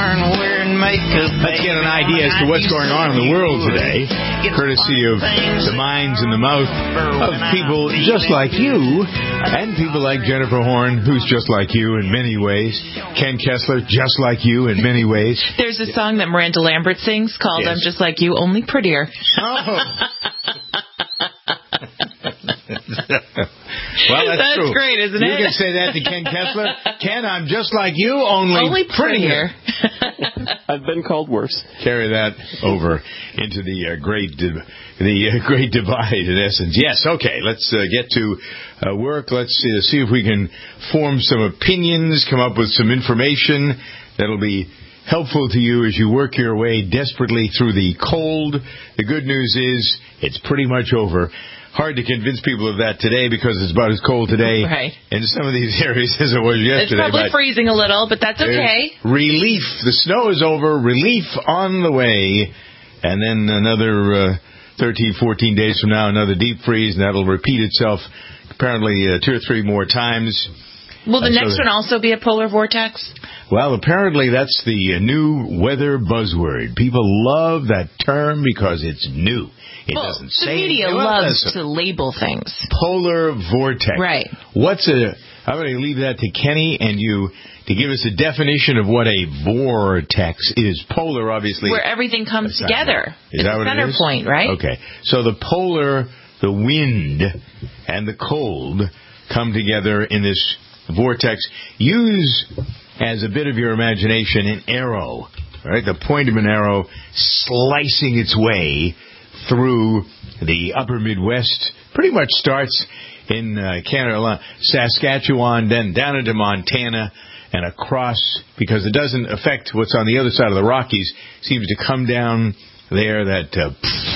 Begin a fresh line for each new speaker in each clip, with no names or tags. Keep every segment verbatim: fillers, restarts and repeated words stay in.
barn wearing makeup.
Let's get an idea as to what's going on in the world today, courtesy of the minds and the mouth of people just like you, and people like Jennifer Horn, who's just like you in many ways. Ken Kessler, just like you in many ways.
There's a song that Miranda Lambert sings called yes. I'm Just Like You, Only Prettier.
Oh. Well, that's,
that's
true.
great, isn't
you
it?
You can say that to Ken Kessler. Ken, I'm just like you, only,
only
prettier.
I've been called worse.
Carry that over into the uh, great di- the uh, great divide, in essence. Yes, okay, let's uh, get to uh, work. Let's uh, see if we can form some opinions, come up with some information that'll be helpful to you as you work your way desperately through the cold. The good news is it's pretty much over. Hard to convince people of that today because it's about as cold today
right.
in some of these areas as it was yesterday.
It's probably freezing a little, but that's okay.
Relief. The snow is over. Relief on the way. And then another uh, thirteen, fourteen days from now, another deep freeze, and that'll repeat itself apparently uh, two or three more times.
Will the
uh,
next so one also be a polar vortex?
Well, apparently that's the uh, new weather buzzword. People love that term because it's new. It
well,
doesn't
the
say.
The media
well,
loves to label things.
Polar vortex.
Right.
What's a? I'm going to leave that to Kenny and you to give us a definition of what a vortex is. Polar, obviously,
where everything comes together.
Is
it's
that what
the center
it is?
point, right?
Okay. So the polar, the wind, and the cold come together in this vortex. Use as a bit of your imagination an arrow. Right, the point of an arrow slicing its way through the upper Midwest, pretty much starts in uh, Canada, Saskatchewan, then down into Montana and across, because it doesn't affect what's on the other side of the Rockies, seems to come down there. That uh,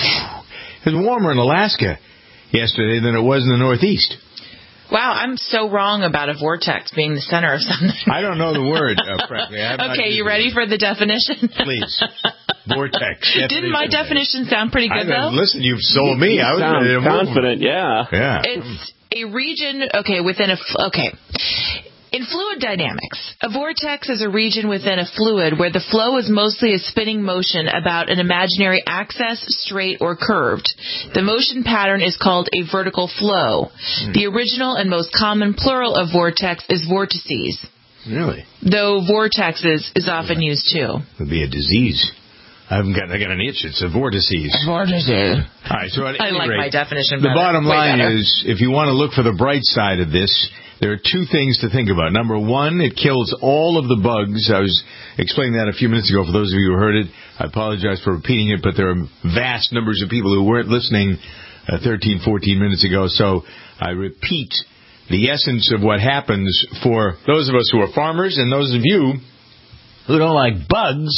it was warmer in Alaska yesterday than it was in the Northeast.
Wow, I'm so wrong about a vortex being the center of something.
I don't know the word, uh, frankly.
Okay, you ready for the definition?
Please. Vortex.
Didn't my definition sound pretty good,
I,
though?
Listen, you've sold me. I was
sound confident, yeah.
Yeah.
It's a region, okay, within a, okay. In fluid dynamics, a vortex is a region within a fluid where the flow is mostly a spinning motion about an imaginary axis, straight or curved. The motion pattern is called a vertical flow. Hmm. The original and most common plural of vortex is vortices.
Really?
Though vortexes is often used too.
It would be a disease. I haven't got, I got an itch. It's a vortices.
Vortices.
All right, so at
I
any
like
rate,
my definition
better. The bottom
Way
line
better.
is, if you want to look for the bright side of this, there are two things to think about. Number one, it kills all of the bugs. I was explaining that a few minutes ago for those of you who heard it. I apologize for repeating it, but there are vast numbers of people who weren't listening uh, thirteen, fourteen minutes ago. So I repeat the essence of what happens for those of us who are farmers and those of you who don't like bugs.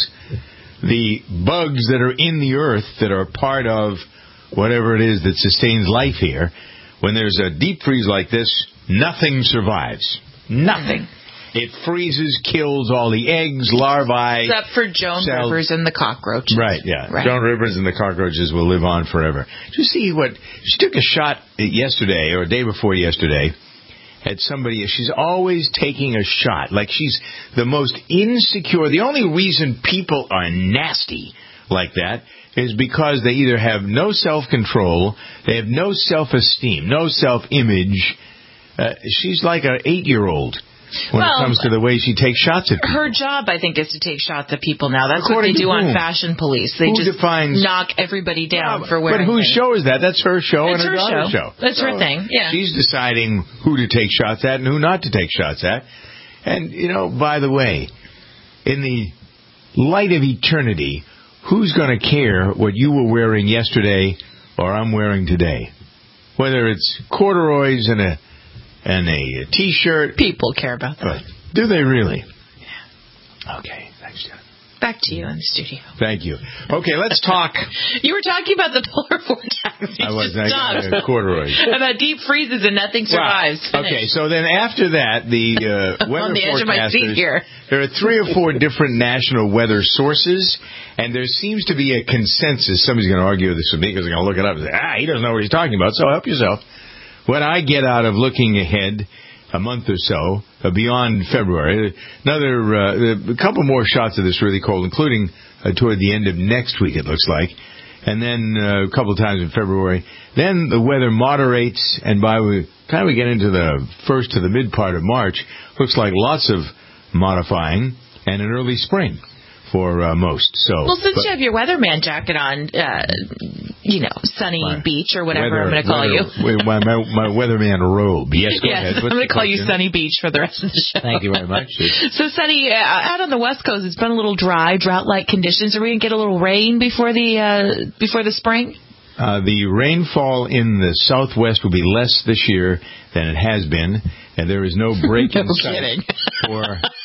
The bugs that are in the earth that are part of whatever it is that sustains life here, when there's a deep freeze like this, nothing survives. Nothing. It freezes, kills all the eggs, larvae.
Except for Joan cells. Rivers and the cockroaches.
Right, yeah.
Right.
Joan Rivers and the cockroaches will live on forever. Did you see what... She took a shot yesterday, or a day before yesterday, at somebody. She's always taking a shot. Like she's the most insecure. The only reason people are nasty like that is because they either have no self-control, they have no self-esteem, no self-image. Uh, she's like an eight-year-old when
well,
it comes to the way she takes shots at people.
Her job, I think, is to take shots at people now. That's
According
what they do
whom?
on Fashion Police. They
who
just
defines,
knock everybody down
yeah,
for wearing
But whose
things.
show is that? That's her show
it's
and her,
her
daughter's
show.
show.
That's
so
her thing, yeah.
She's deciding who to take shots at and who not to take shots at. And, you know, by the way, in the light of eternity, who's going to care what you were wearing yesterday or I'm wearing today? Whether it's corduroys and a and a T-shirt.
People care about that.
But do they really?
Yeah.
Okay. Thanks, John.
Back to you in the studio.
Thank you. Okay, let's talk.
You were talking about the polar vortex. You
I was
just
uh, corduroys.
About deep freezes and nothing survives.
Wow. Okay, so then after that, the uh, weather
on the edge of my seat here.
There are three or four different national weather sources, and there seems to be a consensus. Somebody's going to argue this with me because they're going to look it up and say, ah, he doesn't know what he's talking about, so help yourself. What I get out of looking ahead a month or so uh, beyond February. Another uh, a couple more shots of this really cold, including uh, toward the end of next week, it looks like. And then uh, a couple of times in February. Then the weather moderates, and by the time we get into the first to the mid part of March, looks like lots of modifying and an early spring for uh, most. So,
well, since
but,
you have your weatherman jacket on, uh, you know, sunny beach or whatever
weather,
I'm going to call
weather,
you.
My, my, my weatherman robe. Yes, go
yes,
ahead. What's
I'm going to call
question?
you Sunny Beach for the rest of the show.
Thank you very much.
So, Sunny, uh, out on the West Coast, it's been a little dry, drought-like conditions. Are we going to get a little rain before the uh, before the spring?
Uh, the rainfall in the Southwest will be less this year than it has been, and there is no break in
no
sight
kidding.
for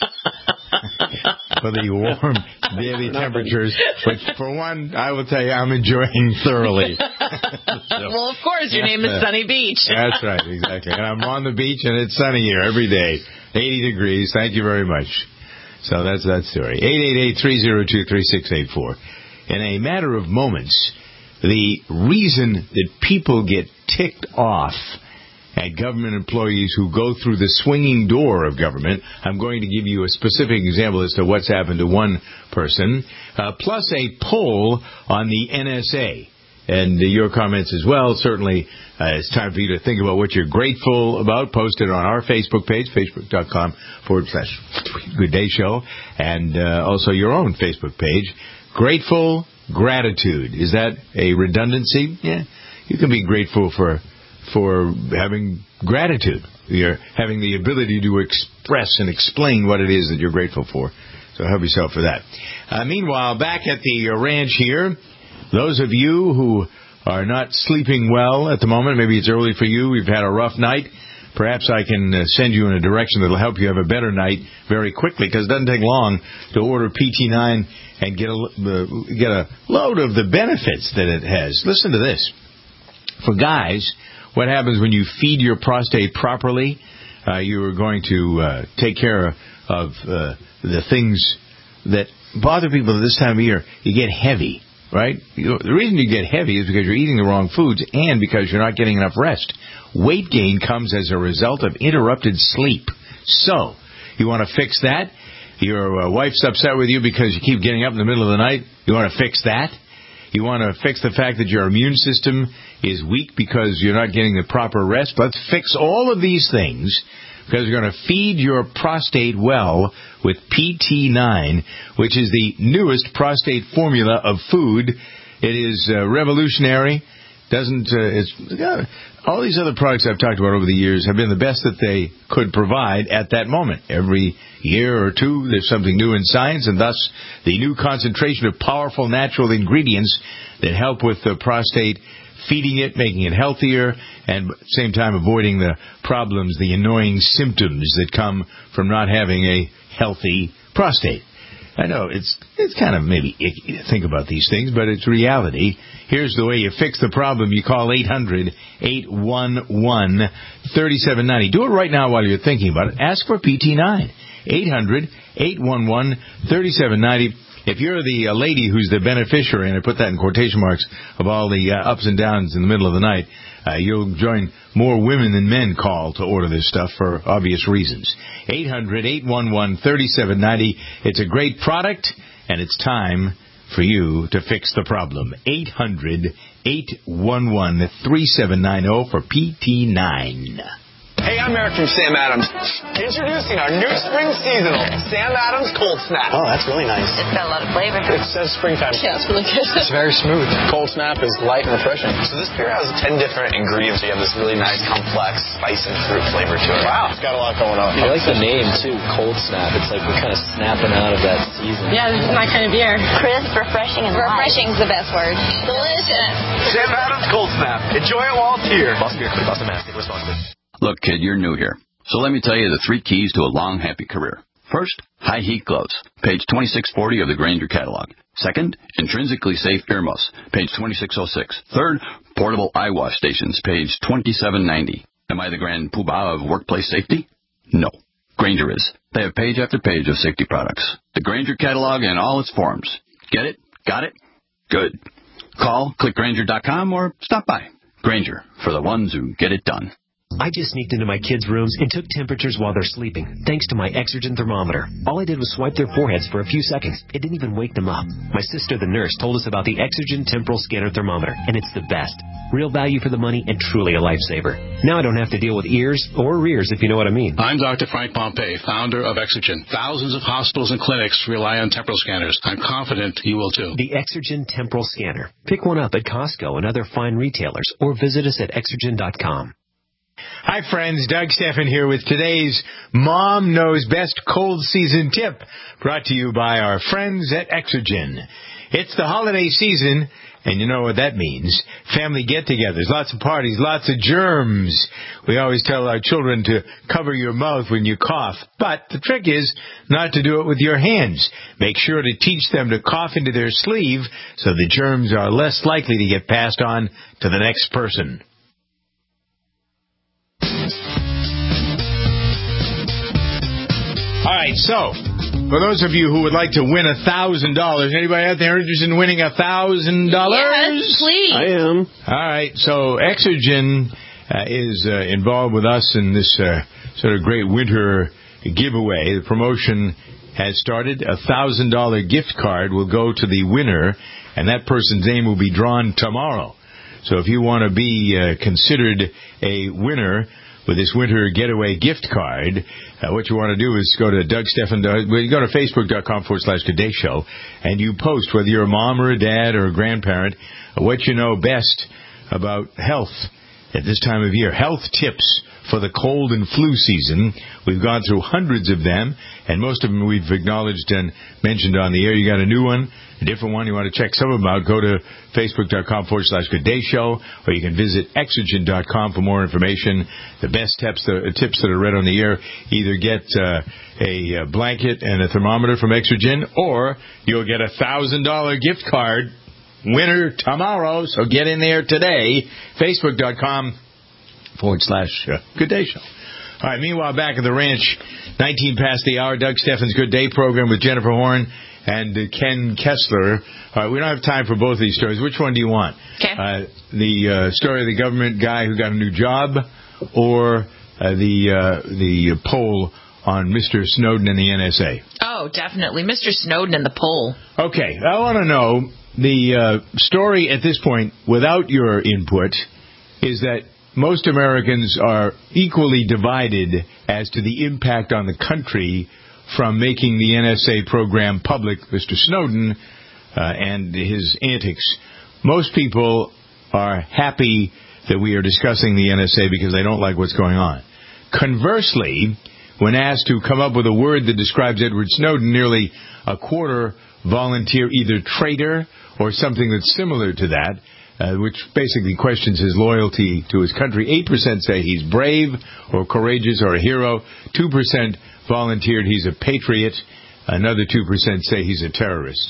for the warm daily temperatures. But for one, I will tell you, I'm enjoying thoroughly. So,
well, of course, your name is Sunny Beach.
That's right, exactly. And I'm on the beach, and it's sunny here every day, eighty degrees. Thank you very much. So that's that story. eight eight eight, three oh two, three six eight four. In a matter of moments, the reason that people get ticked off at government employees who go through the swinging door of government, I'm going to give you a specific example as to what's happened to one person, uh, plus a poll on the N S A. And uh, your comments as well. Certainly, uh, it's time for you to think about what you're grateful about. Post it on our Facebook page, facebook.com forward slash Good Day Show, and uh, also your own Facebook page. Grateful gratitude. Is that a redundancy? Yeah. You can be grateful for for having gratitude. You're having the ability to express and explain what it is that you're grateful for. So help yourself for that. Uh, meanwhile, back at the ranch here, those of you who are not sleeping well at the moment, maybe it's early for you, we've had a rough night, perhaps I can uh, send you in a direction that will help you have a better night very quickly, because it doesn't take long to order P T nine and get a, uh, get a load of the benefits that it has. Listen to this. For guys, what happens when you feed your prostate properly? Uh, you are going to uh, take care of uh, the things that bother people at this time of year. You get heavy, right? You know, the reason you get heavy is because you're eating the wrong foods and because you're not getting enough rest. Weight gain comes as a result of interrupted sleep. So, you want to fix that? Your uh, wife's upset with you because you keep getting up in the middle of the night. You want to fix that? You want to fix the fact that your immune system is weak because you're not getting the proper rest? Let's fix all of these things because you're going to feed your prostate well with P T nine, which is the newest prostate formula of food. It is uh, revolutionary. Doesn't uh, it's uh, all these other products I've talked about over the years have been the best that they could provide at that moment. Every year or two, there's something new in science, and thus the new concentration of powerful natural ingredients that help with the prostate, feeding it, making it healthier, and at the same time avoiding the problems, the annoying symptoms that come from not having a healthy prostate. I know it's it's kind of maybe icky to think about these things, but it's reality. Here's the way you fix the problem. You call eight hundred, eight one one, three seven nine zero. Do it right now while you're thinking about it. Ask for P T nine. eight hundred, eight one one, three seven nine zero. If you're the uh, lady who's the beneficiary, and I put that in quotation marks, of all the uh, ups and downs in the middle of the night, uh, you'll join more women than men call to order this stuff for obvious reasons. eight hundred, eight one one, three seven nine zero. It's a great product, and it's time for you to fix the problem. eight hundred, eight one one, three seven nine zero for P T nine.
Hey, I'm Eric from Sam Adams. Introducing our new spring seasonal, Sam Adams Cold Snap.
Oh, that's really nice.
It's got a lot of flavor.
It says springtime.
Yeah, it's really good.
It's very smooth. Cold Snap is light and refreshing. So this beer has ten different ingredients. You have this really nice, complex spice and fruit flavor to it. Wow, it's got a lot going on.
I like the name, too, Cold Snap. It's like we're kind of snapping out of that season.
Yeah, this is my kind of beer.
Crisp, refreshing, and
Refreshing is the best word.
delicious.
Sam Adams Cold Snap. Enjoy it while it's here.
Boston Beer Company, Boston Mass, responsibly.
Look, kid, you're new here. So let me tell you the three keys to a long, happy career. First, high heat gloves, page twenty-six forty of the Grainger catalog. Second, intrinsically safe earmuffs, page twenty-six oh six. Third, portable eye wash stations, page twenty-seven ninety. Am I the grand poobah of workplace safety? No. Grainger is. They have page after page of safety products. The Grainger catalog in all its forms. Get it? Got it? Good. Call, click Grainger dot com, or stop by. Grainger, for the ones who get it done.
I just sneaked into my kids' rooms and took temperatures while they're sleeping, thanks to my Exergen thermometer. All I did was swipe their foreheads for a few seconds. It didn't even wake them up. My sister, the nurse, told us about the Exergen Temporal Scanner Thermometer, and it's the best. Real value for the money and truly a lifesaver. Now I don't have to deal with ears or rears, if you know what I mean.
I'm Doctor Frank Pompey, founder of Exergen. Thousands of hospitals and clinics rely on temporal scanners. I'm confident you will too.
The Exergen Temporal Scanner. Pick one up at Costco and other fine retailers, or visit us at exergen dot com.
Hi, friends. Doug Stephan here with today's Mom Knows Best Cold Season Tip, brought to you by our friends at Exergen. It's the holiday season, and you know what that means. Family get-togethers, lots of parties, lots of germs. We always tell our children to cover your mouth when you cough, but the trick is not to do it with your hands. Make sure to teach them to cough into their sleeve so the germs are less likely to get passed on to the next person. All right, so for those of you who would like to win a thousand dollars, anybody out there interested in winning a thousand dollars?
Yes, please.
I am.
All right, so Exergen uh, is uh, involved with us in this uh, sort of great winter giveaway. The promotion has started. A thousand dollar gift card will go to the winner, and that person's name will be drawn tomorrow. So if you want to be uh, considered a winner with this winter getaway gift card, uh, what you want to do is go to Doug Stephan, well, you go to facebook.com forward slash Good Day Show, and you post, whether you're a mom or a dad or a grandparent, uh, what you know best about health at this time of year. Health tips for the cold and flu season. We've gone through hundreds of them, and most of them we've acknowledged and mentioned on the air. You got a new one, a different one, you want to check some of them out, go to facebook.com forward slash Good Day Show, or you can visit exergen dot com for more information. The best tips, the tips that are read on the air, either get uh, a blanket and a thermometer from Exergen, or you'll get a one thousand dollars gift card, winner tomorrow, so get in there today, facebook.com forward slash uh, Good Day Show. All right, meanwhile, back at the ranch, nineteen past the hour, Doug Stephan's Good Day program with Jennifer Horn and uh, Ken Kessler. All right, we don't have time for both of these stories. Which one do you want?
Okay.
Uh, the uh, story of the government guy who got a new job, or uh, the uh, the poll on Mister Snowden and the N S A?
Oh, definitely. Mister Snowden and the poll.
Okay, I want to know the uh, story at this point, without your input, is that most Americans are equally divided as to the impact on the country from making the N S A program public, Mister Snowden, uh, and his antics. Most people are happy that we are discussing the N S A because they don't like what's going on. Conversely, when asked to come up with a word that describes Edward Snowden, nearly a quarter volunteer either traitor or something that's similar to that, Uh, which basically questions his loyalty to his country. eight percent say he's brave or courageous or a hero. two percent volunteered he's a patriot. Another two percent say he's a terrorist.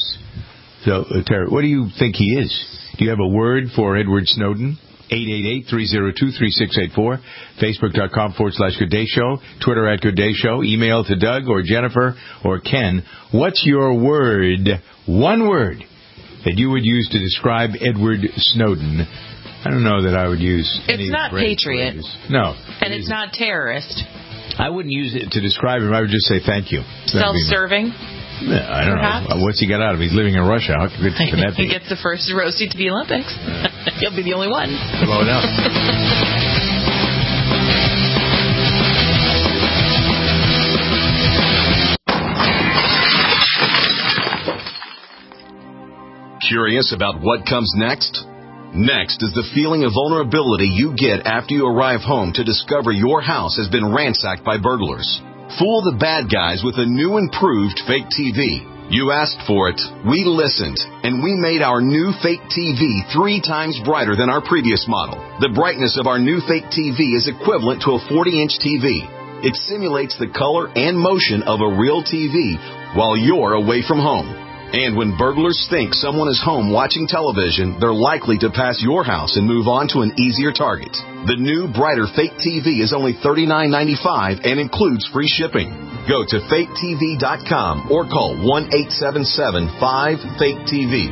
So, a terror- what do you think he is? Do you have a word for Edward Snowden? eight eight eight, three oh two, three six eight four. Facebook.com forward slash Good Day Show. Twitter at Good Day Show. Email to Doug or Jennifer or Ken. What's your word? One word that you would use to describe Edward Snowden. I don't know that I would use any
It's not patriot.
Phrases. No.
And it's not terrorist.
I wouldn't use it to describe him. I would just say thank you.
Self-serving?
Yeah, I don't
Perhaps.
know. What's he got out of it? He's living in Russia. How good can that be?
He gets the first roasty to the Olympics. He'll be the only one.
Blow it up.
Curious about what comes next? Next is the feeling of vulnerability you get after you arrive home to discover your house has been ransacked by burglars. Fool the bad guys with a new improved fake T V. You asked for it, we listened, and we made our new fake T V three times brighter than our previous model. The brightness of our new fake T V is equivalent to a forty inch T V. It simulates the color and motion of a real T V while you're away from home. And when burglars think someone is home watching television, they're likely to pass your house and move on to an easier target. The new, brighter fake T V is only thirty-nine ninety-five and includes free shipping. Go to fake T V dot com or call one eight seven seven, five, fake T V.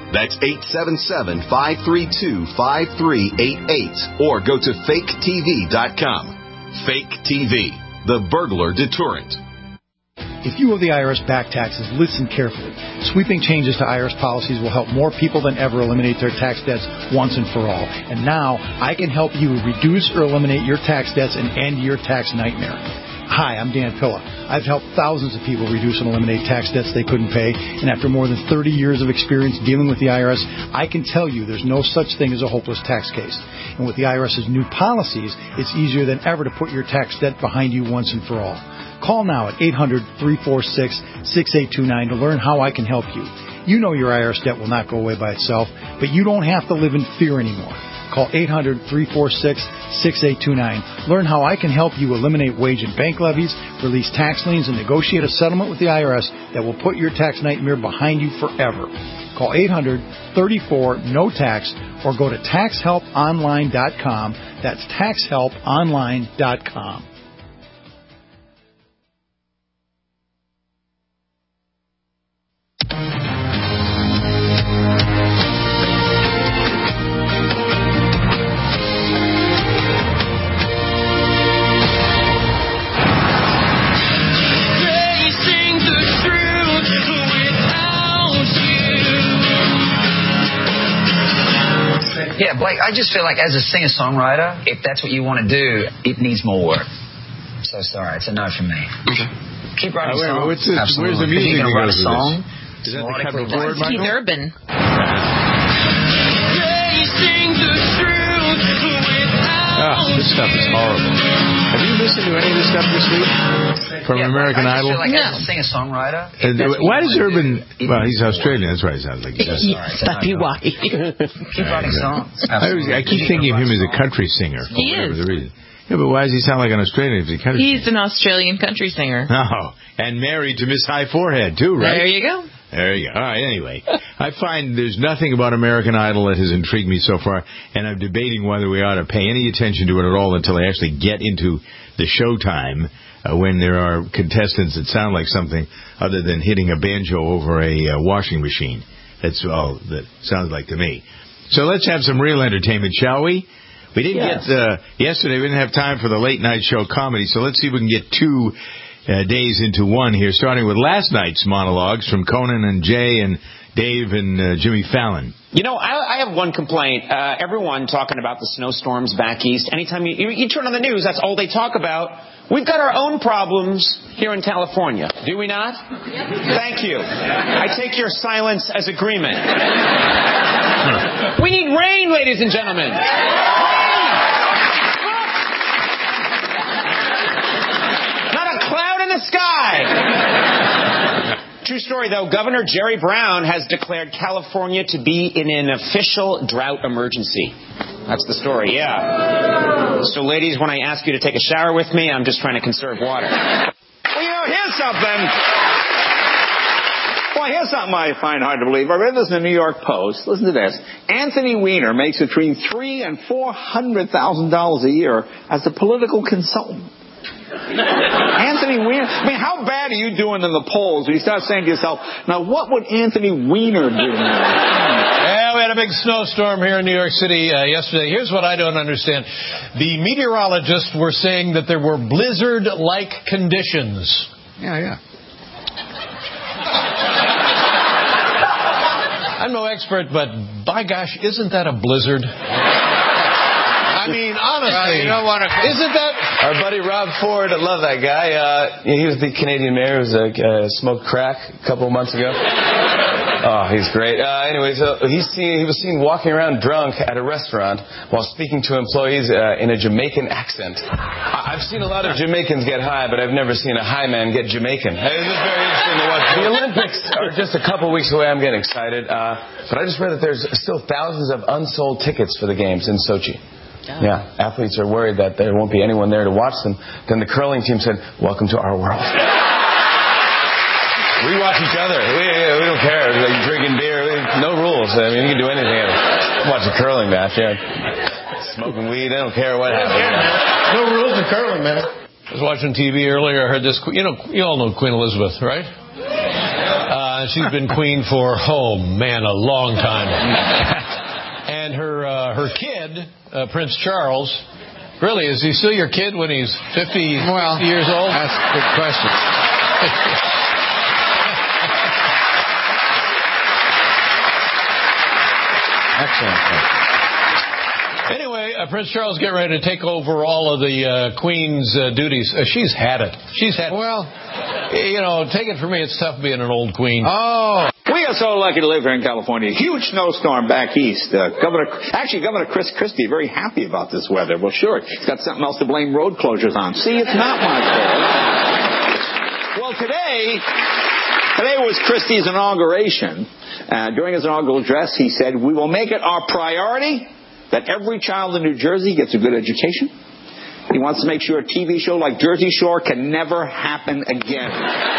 That's eight seven seven, five three two, five three eight eight or go to fake T V dot com. Fake T V, the burglar deterrent.
If you owe the I R S back taxes, listen carefully. Sweeping changes to I R S policies will help more people than ever eliminate their tax debts once and for all. And now, I can help you reduce or eliminate your tax debts and end your tax nightmare. Hi, I'm Dan Pilla. I've helped thousands of people reduce and eliminate tax debts they couldn't pay, and after more than thirty years of experience dealing with the I R S, I can tell you there's no such thing as a hopeless tax case. And with the IRS's new policies, it's easier than ever to put your tax debt behind you once and for all. Call now at eight hundred, three four six, six eight two nine to learn how I can help you. You know your I R S debt will not go away by itself, but you don't have to live in fear anymore. Call eight hundred, three four six, six eight two nine. Learn how I can help you eliminate wage and bank levies, release tax liens, and negotiate a settlement with the I R S that will put your tax nightmare behind you forever. Call eight hundred, three four, N O tax or go to tax help online dot com. That's tax help online dot com.
Yeah, Blake, I just feel like as a singer-songwriter, if that's what you want to do, it needs more work. So sorry, it's a no from me. Okay. Keep writing
oh, wait,
songs.
what's this, where's the
If
music
you're going to write a song,
is that the cover board,
Keith
Michael?
Urban.
Oh, this stuff is horrible. Have you listened to any of this stuff this week? From
yeah,
American
I
Idol?
Feel like
no.
As a singer-songwriter,
uh, why does Urban... Well, he's Australian. That's why he sounds like he does.
That'd be why.
Keep writing songs.
I, was, I keep thinking of him as a country singer.
He is.
The reason. Yeah, but why does he sound like an Australian if he's a country
He's
singer?
an Australian country singer.
Oh, and married to Miss High Forehead, too, right?
There you go.
There you go. All right, anyway. I find there's nothing about American Idol that has intrigued me so far, and I'm debating whether we ought to pay any attention to it at all until I actually get into the showtime uh, when there are contestants that sound like something other than hitting a banjo over a uh, washing machine. That's all that sounds like to me. So let's have some real entertainment, shall we? We didn't
yes.
get, uh, yesterday we didn't have time for the late night show comedy, so let's see if we can get two Uh, days into one here, starting with last night's monologues from Conan and Jay and Dave and uh, Jimmy Fallon.
You know, I, I have one complaint. Uh, everyone talking about the snowstorms back east. Anytime you, you, you turn on the news, that's all they talk about. We've got our own problems here in California. Do we not? Thank you. I take your silence as agreement. We need rain, ladies and gentlemen. Cloud in the sky. True story, though. Governor Jerry Brown has declared California to be in an official drought emergency. That's the story, yeah. So, ladies, when I ask you to take a shower with me, I'm just trying to conserve water.
Well, you know, here's something. Well, here's something I find hard to believe. I read this in the New York Post. Listen to this. Anthony Weiner makes between three and four hundred thousand dollars a year as a political consultant. Anthony Weiner. I mean, how bad are you doing in the polls when you start saying to yourself, now what would Anthony Weiner do?
Yeah, we had a big snowstorm here in New York City uh, yesterday. Here's what I don't understand. The meteorologists were saying that there were blizzard-like conditions.
Yeah, yeah.
I'm no expert, but by gosh, isn't that a blizzard? I mean, honestly,
uh, you don't want to.
Isn't that
our buddy Rob Ford? I love that guy. Uh, he was the Canadian mayor who was, uh, smoked crack a couple of months ago. Oh, he's great. Uh, anyways, uh, he's seen, he was seen walking around drunk at a restaurant while speaking to employees uh, in a Jamaican accent. I've seen a lot of Jamaicans get high, but I've never seen a high man get Jamaican. It was just very interesting to watch. The Olympics are just a couple weeks away. I'm getting excited. Uh, but I just read that there's still thousands of unsold tickets for the games in Sochi. Oh. Yeah, athletes are worried that there won't be anyone there to watch them. Then the curling team said, "Welcome to our world." We watch each other. We, we don't care. Like drinking beer, no rules. I mean, you can do anything. Watch a curling match. Yeah, smoking weed. I don't care what happens.
No rules in curling, man. I was watching T V earlier. I heard this. You know, you all know Queen Elizabeth, right? Uh, Uh, she's been queen for, oh, man, a long time. And her uh, her kid, uh, Prince Charles, really, is he still your kid when he's fifty,
well,
sixty years old?
That's a good question. Excellent.
Anyway, uh, Prince Charles getting ready to take over all of the uh, Queen's uh, duties. Uh, she's had it. She's had it.
Well,
you know, take it from me, it's tough being an old queen.
Oh, we are so lucky to live here in California. Huge snowstorm back east. Uh, Governor, actually, Governor Chris Christie very happy about this weather. Well, sure, he's got something else to blame road closures on. See, it's not my fault. Well, today, today was Christie's inauguration. Uh, during his inaugural address, he said, "We will make it our priority that every child in New Jersey gets a good education." He wants to make sure a T V show like Jersey Shore can never happen again.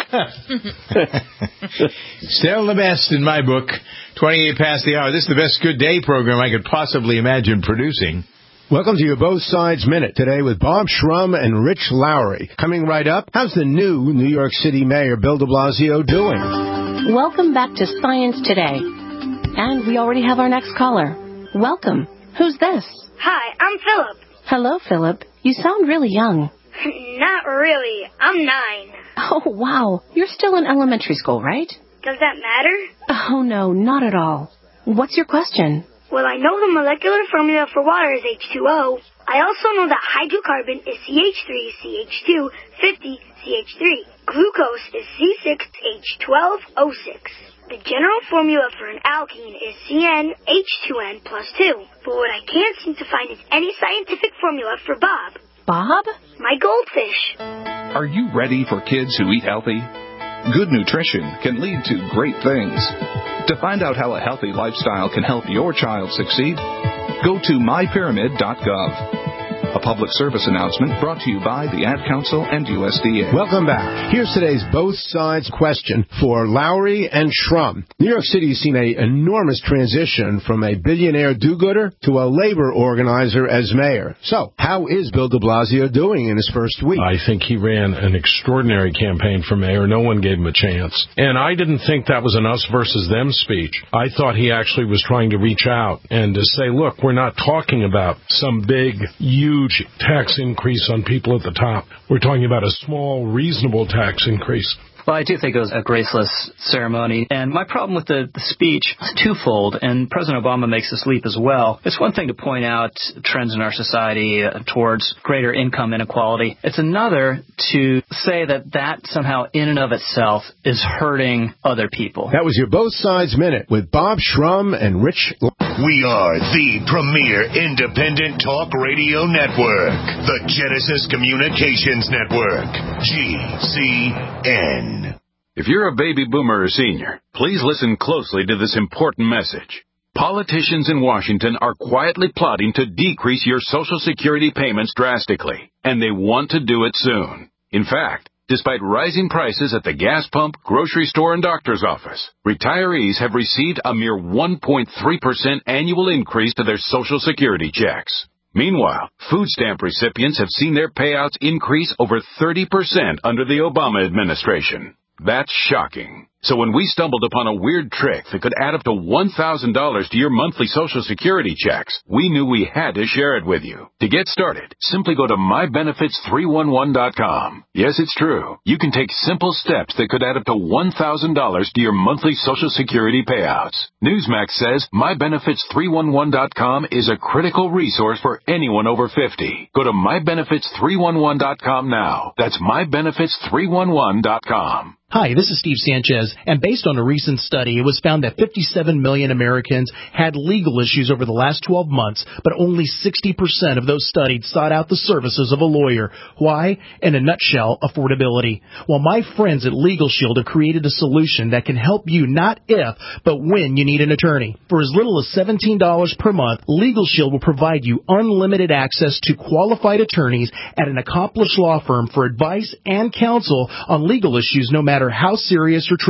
Still the best in my book. twenty-eight past the hour. This is the best Good Day program I could possibly imagine producing.
Welcome to your Both Sides Minute today with Bob Schrum and Rich Lowry. Coming right up, how's the new New York City Mayor Bill de Blasio doing?
Welcome back to Science Today. And we already have our next caller. Welcome. Who's this?
Hi, I'm Philip.
Hello, Philip. You sound really young.
Not really. I'm nine.
Oh, wow. You're still in elementary school, right?
Does that matter?
Oh, no, not at all. What's your question?
Well, I know the molecular formula for water is H two O. I also know that hydrocarbon is C H three C H two fifty C H three. Glucose is C six H twelve O six. The general formula for an alkene is C N H two N plus two. But what I can't seem to find is any scientific formula for Bob.
Bob?
My goldfish.
Are you ready for kids who eat healthy? Good nutrition can lead to great things. To find out how a healthy lifestyle can help your child succeed, go to my pyramid dot gov. A public service announcement brought to you by the Ad Council and U S D A.
Welcome back. Here's today's Both Sides question for Lowry and Schrum. New York City has seen an enormous transition from a billionaire do-gooder to a labor organizer as mayor. So, how is Bill de Blasio doing in his first week?
I think he ran an extraordinary campaign for mayor. No one gave him a chance. And I didn't think that was an us versus them speech. I thought he actually was trying to reach out and to say, look, we're not talking about some big, huge tax increase on people at the top. We're talking about a small, reasonable tax increase.
Well, I do think it was a graceless ceremony. And my problem with the, the speech is twofold, and President Obama makes this leap as well. It's one thing to point out trends in our society uh, towards greater income inequality. It's another to say that that somehow in and of itself is hurting other people.
That was your Both Sides Minute with Bob Schrum and Rich.
We are the premier independent talk radio network, the Genesis Communications Network, G C N.
If you're a baby boomer or senior, please listen closely to this important message. Politicians in Washington are quietly plotting to decrease your Social Security payments drastically, and they want to do it soon. In fact, despite rising prices at the gas pump, grocery store, and doctor's office, retirees have received a mere one point three percent annual increase to their Social Security checks. Meanwhile, food stamp recipients have seen their payouts increase over thirty percent under the Obama administration. That's shocking. So when we stumbled upon a weird trick that could add up to one thousand dollars to your monthly Social Security checks, we knew we had to share it with you. To get started, simply go to my benefits three one one dot com. Yes, it's true. You can take simple steps that could add up to one thousand dollars to your monthly Social Security payouts. Newsmax says my benefits three one one dot com is a critical resource for anyone over fifty. Go to my benefits three one one dot com now. That's my benefits three one one dot com.
Hi, this is Steve Sanchez, and based on a recent study, it was found that fifty-seven million Americans had legal issues over the last twelve months, but only sixty percent of those studied sought out the services of a lawyer. Why? In a nutshell, affordability. Well, my friends at Legal Shield have created a solution that can help you not if, but when you need an attorney. For as little as seventeen dollars per month, Legal Shield will provide you unlimited access to qualified attorneys at an accomplished law firm for advice and counsel on legal issues no matter how serious or trivial.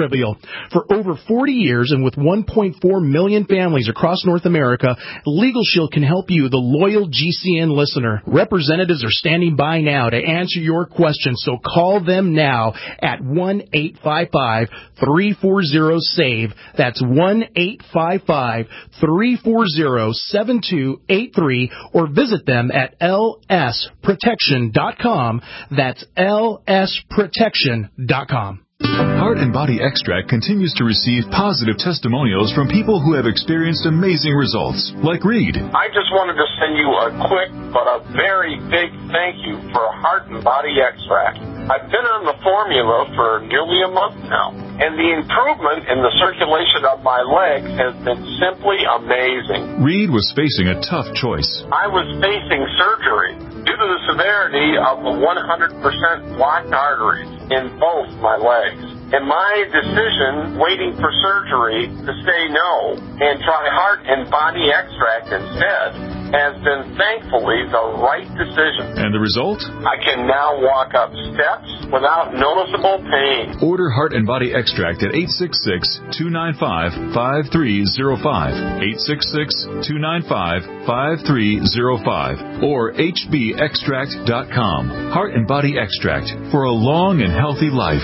trivial. For over forty years and with one point four million families across North America, Legal Shield can help you, the loyal G C N listener. Representatives are standing by now to answer your questions, so call them now at one eight five five, three four zero, SAVE. That's one eight five five, three four zero, seven two eight three, or visit them at L S protection dot com. That's L S protection dot com.
Heart and Body Extract continues to receive positive testimonials from people who have experienced amazing results, like Reed.
I just wanted to send you a quick but a very big thank you for Heart and Body Extract. I've been on the formula for nearly a month now, and the improvement in the circulation of my legs has been simply amazing.
Reed was facing a tough choice.
I was facing surgery due to the severity of the one hundred percent blocked arteries in both my legs. And my decision, waiting for surgery, to say no and try Heart and Body Extract instead, has been thankfully the right decision.
And the result?
I can now walk up steps without noticeable pain.
Order Heart and Body Extract at eight six six, two nine five, five three zero five, eight six six, two nine five, five three zero five, or H B extract dot com. Heart and Body Extract for a long and healthy life.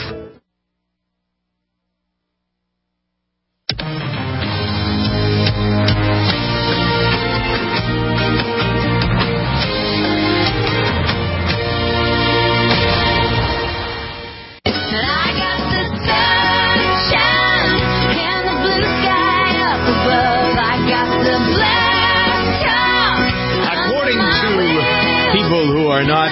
Are not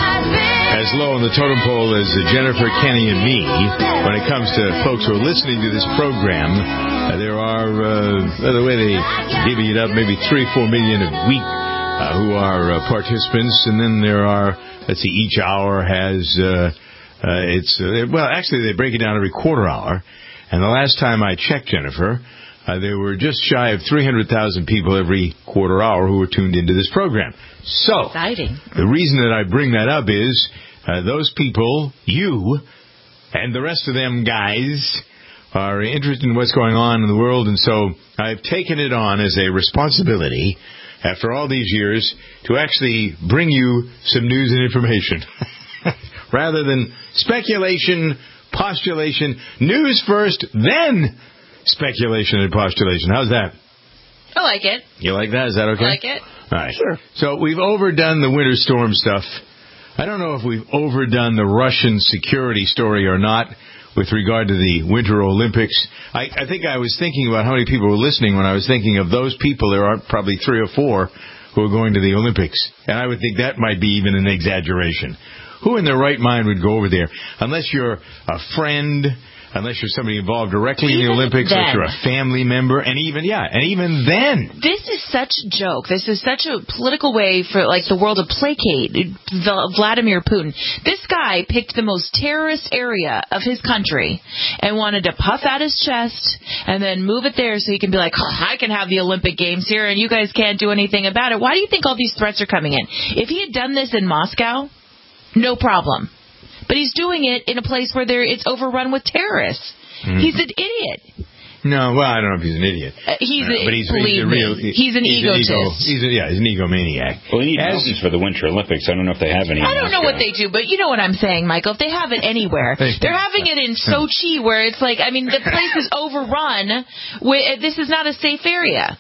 as low on the totem pole as Jennifer, Kenny, and me when it comes to folks who are listening to this program. Uh, there are, uh, by the way, they divvy it up, maybe three, four million a week uh, who are uh, participants, and then there are, let's see, each hour has, uh, uh, it's, uh, well, actually they break it down every quarter hour, and the last time I checked, Jennifer, Uh, there were just shy of three hundred thousand people every quarter hour who were tuned into this program. So,
exciting.
The reason that I bring that up is uh, those people, you, and the rest of them guys are interested in what's going on in the world, and so I've taken it on as a responsibility after all these years to actually bring you some news and information. Rather than speculation, postulation, news first, then speculation and postulation. How's that?
I like it.
You like that? Is that okay?
I like it.
All right. Sure. So we've overdone the winter storm stuff. I don't know if we've overdone the Russian security story or not with regard to the Winter Olympics. I, I think I was thinking about how many people were listening when I was thinking of those people. There are probably three or four who are going to the Olympics. And I would think that might be even an exaggeration. Who in their right mind would go over there? Unless you're a friend, unless you're somebody involved directly
even
in the Olympics,
then,
unless you're a family member, and even, yeah, and even then.
This is such a joke. This is such a political way for, like, the world to placate Vladimir Putin. This guy picked the most terrorist area of his country and wanted to puff out his chest and then move it there so he can be like, oh, I can have the Olympic Games here and you guys can't do anything about it. Why do you think all these threats are coming in? If he had done this in Moscow, no problem. But he's doing it in a place where there it's overrun with terrorists. Mm. He's an idiot.
No, well, I don't know if he's an idiot.
Uh, he's
uh,
a,
but he's,
believe
he's a real,
me, he's an
he's
egotist.
An ego, he's a, yeah, he's an egomaniac.
Well, they need
As,
mountains for the Winter Olympics. I don't know if they have any.
I don't know what they do, but you know what I'm saying, Michael. If they have it anywhere, they're having it in Sochi, where it's like, I mean, the place is overrun. This is not a safe area.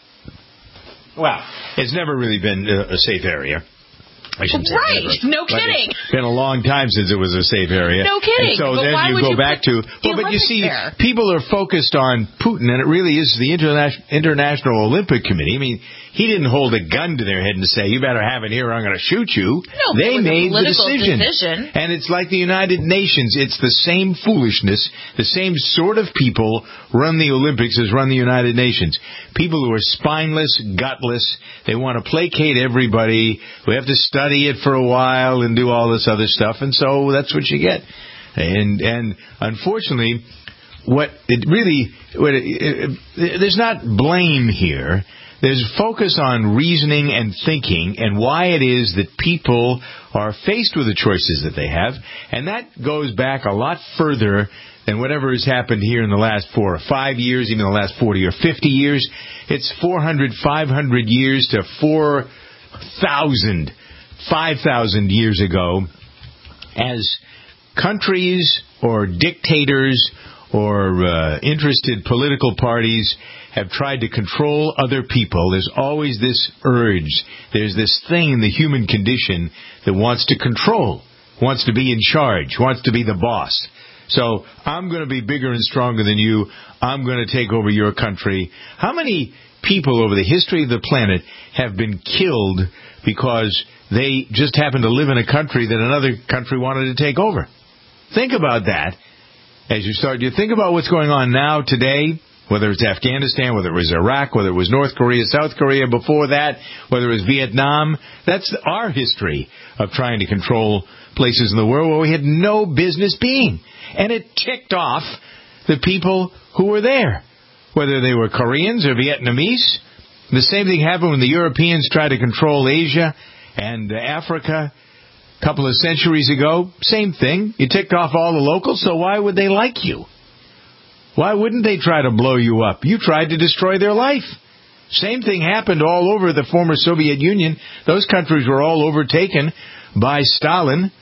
Well, it's never really been a safe area. I shouldn't say
right.
never.
No kidding.
It's been a long time since it was a safe area.
No kidding.
And so
but
then
why
you
would
go
you
back to, well, but you see, there? people are focused on Putin, and it really is the Interna- International Olympic Committee. I mean, he didn't hold a gun to their head and say, you better have it here or I'm going to shoot you.
No,
they
it was
made
a
the
decision.
decision. And it's like the United Nations. It's the same foolishness. The same sort of people run the Olympics as run the United Nations. People who are spineless, gutless. They want to placate everybody. We have to study it for a while and do all this other stuff. And so that's what you get. And, and unfortunately, what it really, what it, it, it, there's not blame here. there's focus on reasoning and thinking and why it is that people are faced with the choices that they have. And that goes back a lot further than whatever has happened here in the last four or five years, even the last forty or fifty years. It's four hundred, five hundred years to four thousand, five thousand years ago, as countries or dictators or uh, interested political parties have tried to control other people. There's always this urge. There's this thing in the human condition that wants to control, wants to be in charge, wants to be the boss. So I'm going to be bigger and stronger than you. I'm going to take over your country. How many people over the history of the planet have been killed because they just happened to live in a country that another country wanted to take over? Think about that as you start. You think about what's going on now today, whether it's Afghanistan, whether it was Iraq, whether it was North Korea, South Korea before that, whether it was Vietnam. That's our history of trying to control places in the world where we had no business being. And it ticked off the people who were there, whether they were Koreans or Vietnamese. The same thing happened when the Europeans tried to control Asia and Africa a couple of centuries ago. Same thing. You ticked off all the locals, so why would they like you? Why wouldn't they try to blow you up? You tried to destroy their life. Same thing happened all over the former Soviet Union. Those countries were all overtaken by Stalin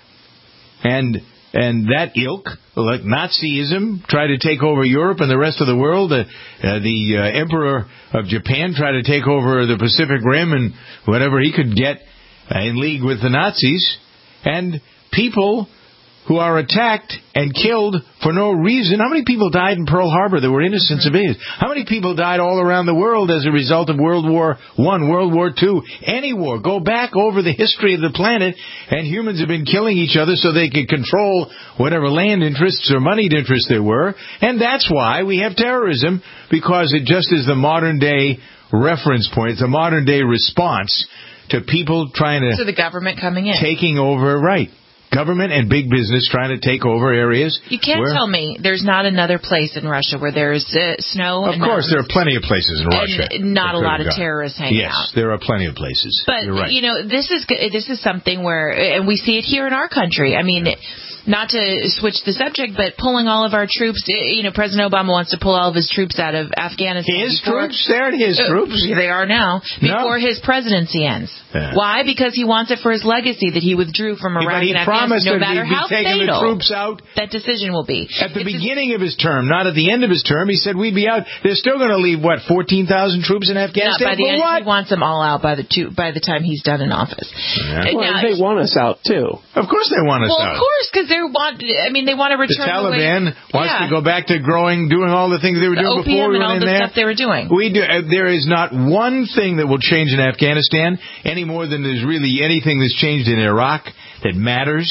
and and that ilk, like Nazism, tried to take over Europe and the rest of the world. Uh, uh, the uh, Emperor of Japan tried to take over the Pacific Rim and whatever he could get uh, in league with the Nazis. And people who are attacked and killed for no reason. How many people died in Pearl Harbor that were innocent civilians? How many people died all around the world as a result of World War One, World War Two, any war? Go back over the history of the planet, and humans have been killing each other so they could control whatever land interests or moneyed interests there were. And that's why we have terrorism, because it just is the modern day reference point. It's a modern day response to people trying to...
So the government coming in.
Taking over, right. Government and big business trying to take over areas.
You can't
where,
tell me there's not another place in Russia where there's uh, snow.
Of
and
course, there are plenty of places in Russia.
And not a lot of terrorists hanging
yes,
out.
Yes, there are plenty of places.
But,
You're right.
you know, this is this is something where, and we see it here in our country. I mean, not to switch the subject, but pulling all of our troops, you know, President Obama wants to pull all of his troops out of Afghanistan.
His
before,
troops? They're his
uh,
troops?
They are now. Before
no.
his presidency ends.
Yeah.
Why? Because he wants it for his legacy that he withdrew from Iraq
yeah,
and Afghanistan, no matter how
taking
fatal
the troops out
that decision will be.
At the
it's
beginning a, of his term, not at the end of his term, he said we'd be out. They're still going to leave, what, fourteen thousand troops in Afghanistan?
Not by the
For
end,
what?
He wants them all out by the two, by the time he's done in office.
Yeah.
Well,
now,
they want us out, too.
Of course they want us
well,
out.
Well, of course, because they want, I mean, they want to return
the Taliban
the way,
wants
yeah.
to go back to growing, doing all the things they were
the
doing
O P M
before we
and
went
all
in
the
there.
stuff they were doing.
We do, uh, there is not one thing that will change in Afghanistan any more than there's really anything that's changed in Iraq that matters.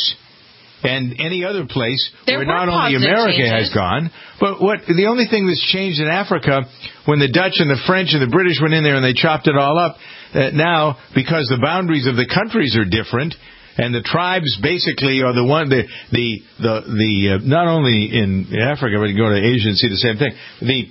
And any other place
there
where not only America
changes.
has gone, but what the only thing that's changed in Africa, when the Dutch and the French and the British went in there and they chopped it all up, uh, now because the boundaries of the countries are different, and the tribes basically are the one the the the, the uh, not only in Africa but you go to Asia and see the same thing. The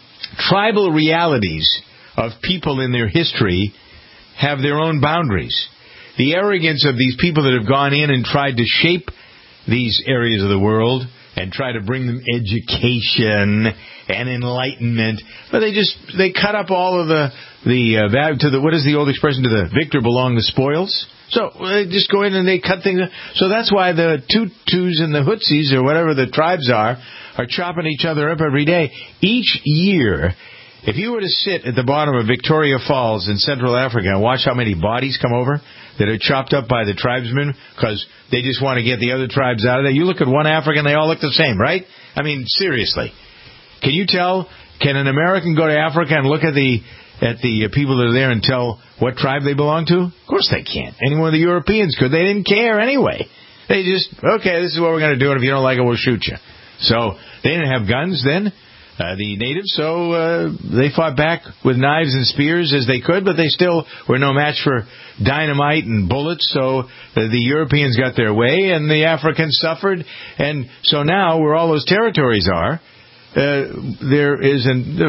tribal realities of people in their history have their own boundaries. The arrogance of these people that have gone in and tried to shape these areas of the world and try to bring them education and enlightenment, but they just they cut up all of the the uh, value to the what is the old expression, to the victor belong the spoils. So they just go in and they cut things. So that's why the Tutus and the Hutsis or whatever the tribes are are chopping each other up every day. Each year, if you were to sit at the bottom of Victoria Falls in Central Africa and watch how many bodies come over that are chopped up by the tribesmen because they just want to get the other tribes out of there. You look at one African, they all look the same, right? I mean, seriously. Can you tell, can an American go to Africa and look at the at the people that are there and tell what tribe they belong to? Of course they can't. Any one of the Europeans could. They didn't care anyway. They just, okay, this is what we're going to do, and if you don't like it, we'll shoot you. So they didn't have guns then. Uh, the natives, so uh, they fought back with knives and spears as they could, but they still were no match for dynamite and bullets, so uh, the Europeans got their way, and the Africans suffered. And so now, where all those territories are, uh, there is an, uh,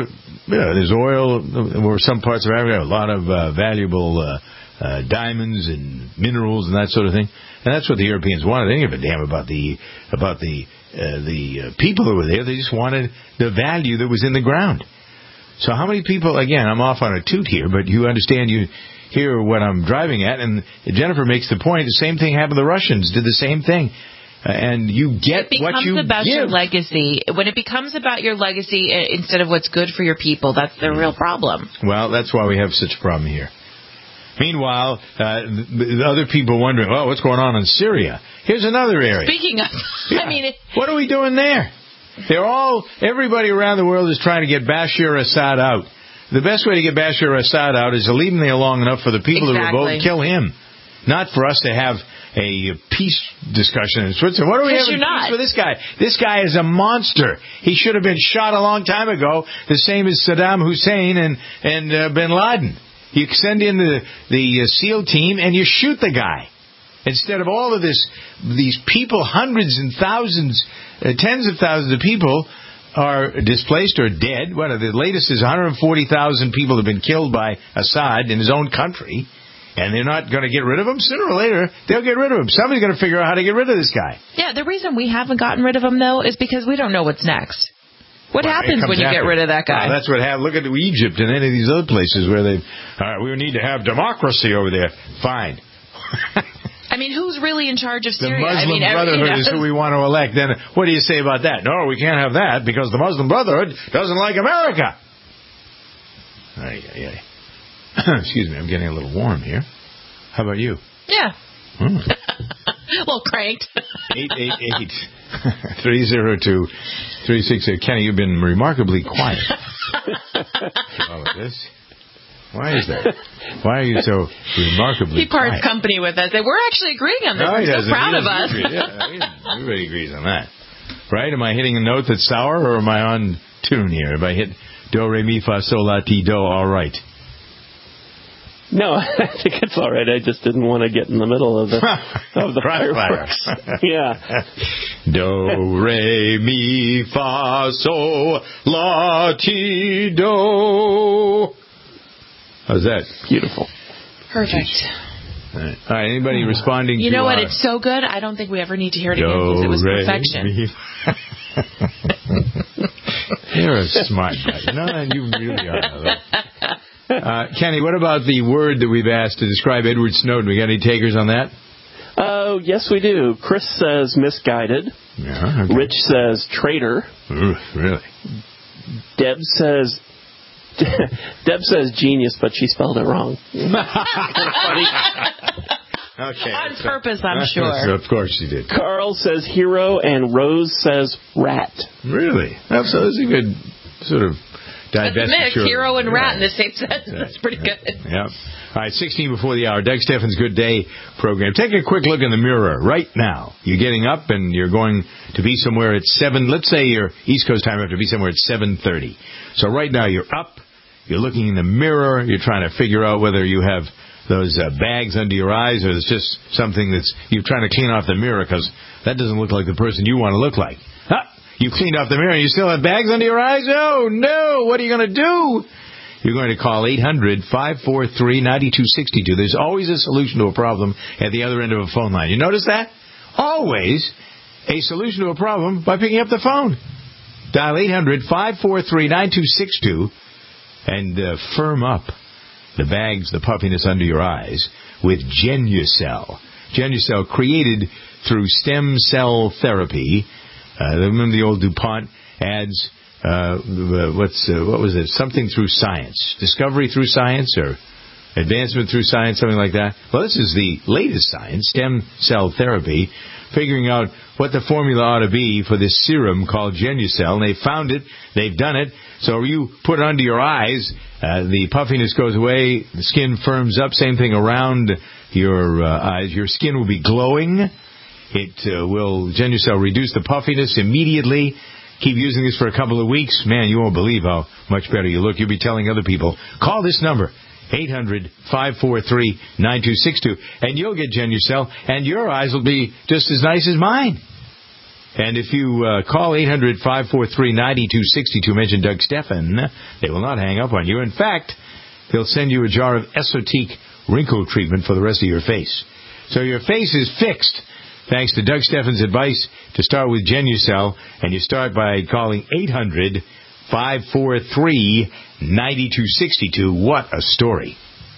Yeah, there's oil, or some parts of Africa, a lot of uh, valuable uh, uh, diamonds and minerals and that sort of thing. And that's what the Europeans wanted. They didn't give a damn about the about the uh, the uh, people who were there. They just wanted the value that was in the ground. So how many people? Again, I'm off on a toot here, but you understand, you hear what I'm driving at. And Jennifer makes the point. The same thing happened. The Russians did the same thing. Uh, and you get what you
It becomes about
give.
your legacy. When it becomes about your legacy uh, instead of what's good for your people, that's the real problem.
Well, that's why we have such a problem here. Meanwhile, uh, the other people wondering, oh, what's going on in Syria? Here's another area.
Speaking of,
yeah.
I mean, it,
what are we doing there? They're all, everybody around the world is trying to get Bashar Assad out. The best way to get Bashar Assad out is to leave him there long enough for the people
exactly.
to revolt, kill him. Not for us to have a peace discussion in Switzerland. What are we having peace with this guy? This guy is a monster. He should have been shot a long time ago, the same as Saddam Hussein and, and uh, bin Laden. You send in the, the uh, SEAL team and you shoot the guy. Instead of all of this, these people, hundreds and thousands, uh, tens of thousands of people are displaced or dead. What are the latest is one hundred forty thousand people have been killed by Assad in his own country. And they're not going to get rid of him. Sooner or later, they'll get rid of him. Somebody's going to figure out how to get rid of this guy.
Yeah, the reason we haven't gotten rid of him, though, is because we don't know what's next. What well, happens when you after. get rid of that guy?
Well, that's what happened. Look at Egypt and any of these other places where they, all right, we need to have democracy over there. Fine.
I mean, who's really in charge of Syria?
The Muslim
I mean,
Brotherhood
you know.
is who we want to elect. Then what do you say about that? No, we can't have that because the Muslim Brotherhood doesn't like America. Ay, ay, ay. Excuse me, I'm getting a little warm here. How about you?
Yeah.
Hmm.
A little cranked.
eight eight eight, three oh two, three six eight. Kenny, you've been remarkably quiet. All of this. Why is that? Why are you so remarkably
He parts
quiet?
company with us. We're actually agreeing on this.
No,
I'm
he
so
doesn't.
proud
he
of us.
Agree. Yeah, everybody agrees on that. Right? Am I hitting a note that's sour, or am I on tune here? If I hit do, re, mi, fa, sol, la, ti, do, all right?
No, I think it's all right. I just didn't want to get in the middle of the of the fireworks. Yeah.
Do, re, mi, fa, sol, la, ti, do. How's that?
Beautiful.
Perfect.
All right. All right. Anybody responding?
You
to
know what?
our...
It's so good. I don't think we ever need to hear it again because it was perfection.
You're a smart guy. You know that? You really are. Uh, Kenny, what about the word that we've asked to describe Edward Snowden? We got any takers on that?
Oh, uh, yes, we do. Chris says misguided.
Yeah, okay.
Rich says traitor.
Ooh, really?
Deb says Deb says genius, but she spelled it wrong. Funny.
Okay.
On purpose, I'm sure.
So of course she did.
Carl says hero, and Rose says rat.
Really? That's, that's a good sort of divestiture.
That's a mix, hero and rat
yeah.
in the same sentence. That's pretty
yeah.
good.
Yeah. All right, sixteen before the hour. Doug Steffens' Good Day program. Take a quick look in the mirror right now. You're getting up and you're going to be somewhere at seven. Let's say your East Coast time, you have to be somewhere at seven thirty. So right now you're up. You're looking in the mirror. You're trying to figure out whether you have those uh, bags under your eyes or it's just something that's you're trying to clean off the mirror because that doesn't look like the person you want to look like. Huh? You cleaned off the mirror and you still have bags under your eyes? Oh, no. What are you going to do? You're going to call eight hundred, five four three, nine two six two. There's always a solution to a problem at the other end of a phone line. You notice that? Always a solution to a problem by picking up the phone. Dial eight hundred, five four three, nine two six two and uh, firm up the bags, the puffiness under your eyes with Genucel. Genucel, created through stem cell therapy. Uh, remember the old DuPont ads? Uh, what's uh, what was it? Something through science, discovery through science, or advancement through science, something like that. Well, this is the latest science, stem cell therapy, figuring out what the formula ought to be for this serum called Genucel. And they found it. They've done it. So you put it under your eyes, uh, the puffiness goes away, the skin firms up. Same thing around your uh, eyes. Your skin will be glowing. It uh, will Genucel reduce the puffiness immediately. Keep using this for a couple of weeks. Man, you won't believe how much better you look. You'll be telling other people, call this number, eight hundred, five four three, nine two six two, and you'll get Genucel, and your eyes will be just as nice as mine. And if you uh, call eight hundred, five four three, nine two six two, mention Doug Stephan, they will not hang up on you. In fact, they'll send you a jar of Esotique wrinkle treatment for the rest of your face. So your face is fixed, thanks to Doug Stephan's advice to start with Genucel, and you start by calling eight hundred, five four three, nine two six two. What a story.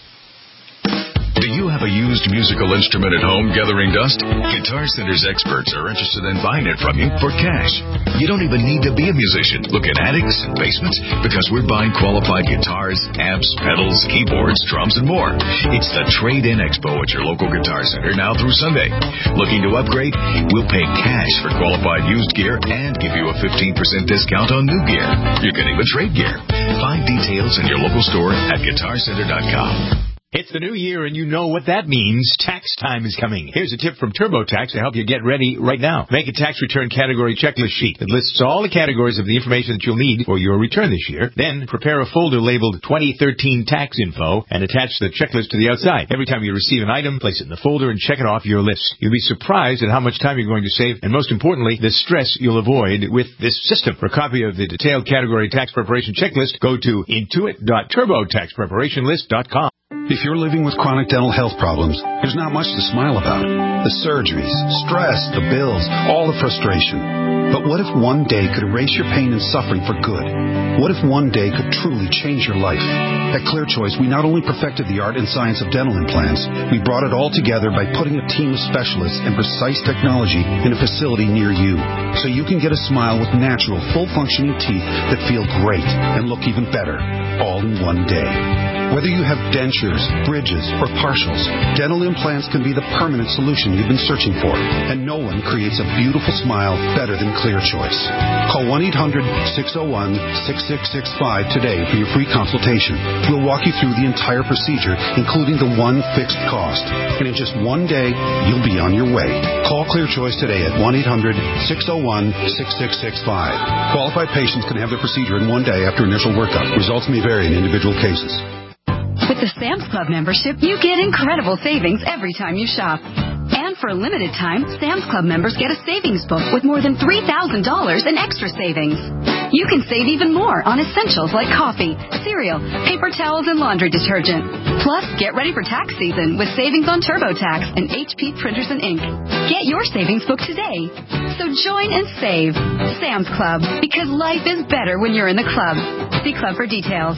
Do you have a used musical instrument at home gathering dust? Guitar Center's experts are interested in buying it from you for cash. You don't even need to be a musician. Look at attics and basements because we're buying qualified guitars, amps, pedals, keyboards, drums, and more. It's the Trade-In Expo at your local Guitar Center now through Sunday. Looking to upgrade? We'll pay cash for qualified used gear and give you a fifteen percent discount on new gear. You can even trade gear. Find details in your local store at guitar center dot com.
It's the new year, and you know what that means. Tax time is coming. Here's a tip from TurboTax to help you get ready right now. Make a tax return category checklist sheet that lists all the categories of the information that you'll need for your return this year. Then prepare a folder labeled twenty thirteen Tax Info and attach the checklist to the outside. Every time you receive an item, place it in the folder and check it off your list. You'll be surprised at how much time you're going to save, and most importantly, the stress you'll avoid with this system. For a copy of the detailed category tax preparation checklist, go to intuit dot turbo tax preparation list dot com.
If you're living with chronic dental health problems, there's not much to smile about. The surgeries, stress, the bills, all the frustration. But what if one day could erase your pain and suffering for good? What if one day could truly change your life? At ClearChoice, we not only perfected the art and science of dental implants, we brought it all together by putting a team of specialists and precise technology in a facility near you, so you can get a smile with natural, full-functioning teeth that feel great and look even better, all in one day. Whether you have dentures, bridges, or partials, dental implants can be the permanent solution you've been searching for. And no one creates a beautiful smile better than ClearChoice. Call one eight hundred, six oh one, six six six five today for your free consultation. We'll walk you through the entire procedure, including the one fixed cost. And in just one day, you'll be on your way. Call ClearChoice today at one eight hundred, six oh one, six six six five. Qualified patients can have their procedure in one day after initial workup. Results may vary in individual cases.
With the Sam's Club membership, you get incredible savings every time you shop. And for a limited time, Sam's Club members get a savings book with more than three thousand dollars in extra savings. You can save even more on essentials like coffee, cereal, paper towels, and laundry detergent. Plus, get ready for tax season with savings on TurboTax and H P printers and ink. Get your savings book today. So join and save. Sam's Club, because life is better when you're in the club. See club for details.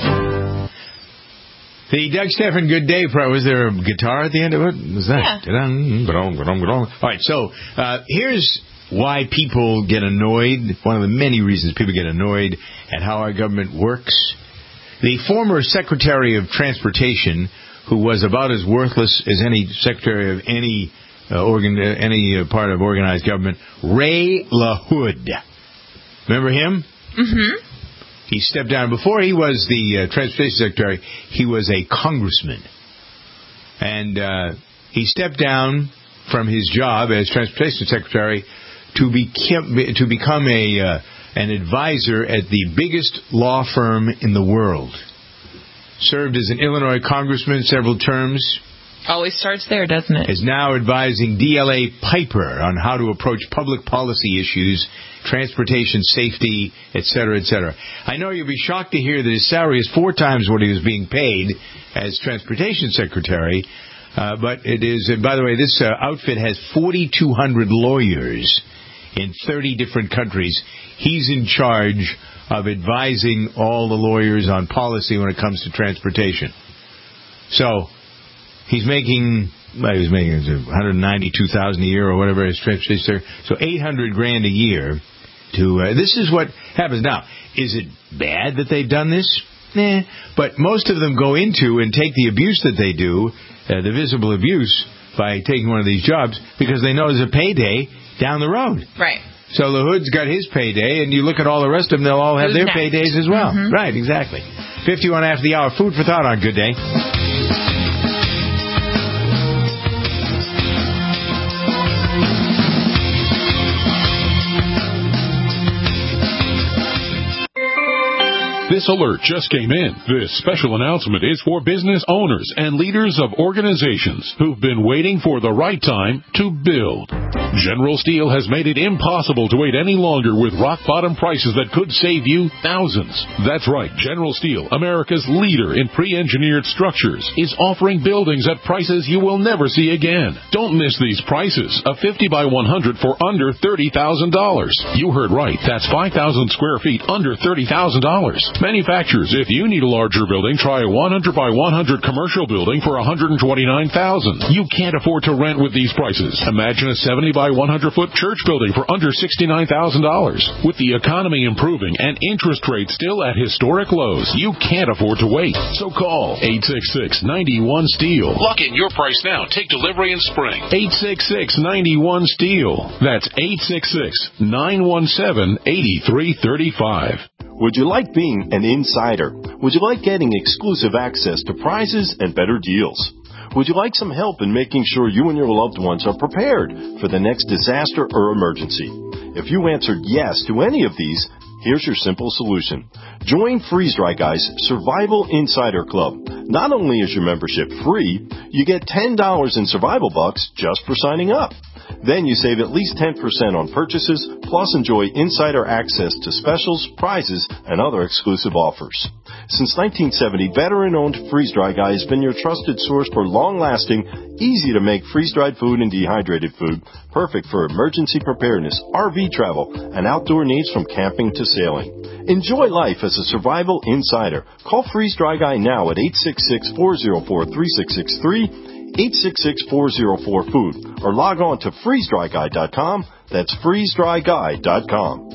The Doug Stephan Good Day Pro. Was there a guitar at the end of it? Was that? Yeah. All right, so uh, here's why people get annoyed. One of the many reasons people get annoyed at how our government works. The former Secretary of Transportation, who was about as worthless as any secretary of any uh, organ, uh, any uh, part of organized government, Ray LaHood. Remember him?
Mm-hmm.
He stepped down. Before he was the uh, Transportation Secretary, he was a congressman. And uh, he stepped down from his job as Transportation Secretary to, become, to become a uh, an advisor at the biggest law firm in the world. Served as an Illinois congressman several terms.
Always starts there, doesn't it?
Is now advising D L A Piper on how to approach public policy issues, transportation safety, et cetera, et cetera. I know you'll be shocked to hear that his salary is four times what he was being paid as Transportation Secretary. Uh, but it is, and by the way, this uh, outfit has forty-two hundred lawyers in thirty different countries. He's in charge of advising all the lawyers on policy when it comes to transportation. So he's making, well, he was making one hundred ninety-two thousand dollars a year or whatever his transportation. So eight hundred grand a year. To uh, this is what happens now. Is it bad that they've done this? Nah. But most of them go into and take the abuse that they do, uh, the visible abuse, by taking one of these jobs because they know there's a payday down the road.
Right.
So LaHood's got his payday, and you look at all the rest of them, they'll all have
Who's
their
next?
paydays as well.
Mm-hmm.
Right, exactly. fifty-one after the hour. Food for thought on Good Day.
This alert just came in. This special announcement is for business owners and leaders of organizations who've been waiting for the right time to build. General Steel has made it impossible to wait any longer with rock-bottom prices that could save you thousands. That's right. General Steel, America's leader in pre-engineered structures, is offering buildings at prices you will never see again. Don't miss these prices. A fifty by one hundred for under thirty thousand dollars. You heard right. That's five thousand square feet under thirty thousand dollars. Manufacturers, if you need a larger building, try a one hundred by one hundred commercial building for one hundred twenty-nine thousand dollars. You can't afford to rent with these prices. Imagine a seventy by one hundred foot church building for under sixty-nine thousand dollars. With the economy improving and interest rates still at historic lows, you can't afford to wait. So call eight six six, nine one, STEEL. Lock in your price now. Take delivery in spring. eight six six, nine one, STEEL. That's eight six six, nine one seven, eight three three five.
Would you like being an insider? Would you like getting exclusive access to prizes and better deals? Would you like some help in making sure you and your loved ones are prepared for the next disaster or emergency? If you answered yes to any of these, here's your simple solution. Join Freeze Dry Guy's Survival Insider Club. Not only is your membership free, you get ten dollars in survival bucks just for signing up. Then you save at least ten percent on purchases, plus enjoy insider access to specials, prizes, and other exclusive offers. Since nineteen seventy, veteran-owned Freeze Dry Guy has been your trusted source for long-lasting, easy-to-make freeze-dried food and dehydrated food, perfect for emergency preparedness, R V travel, and outdoor needs from camping to sailing. Enjoy life as a survival insider. Call Freeze Dry Guy now at eight six six, four zero four, three six six three, eight six six, four zero four, food, or log on to freeze dry guy dot com. That's freeze dry guy dot com.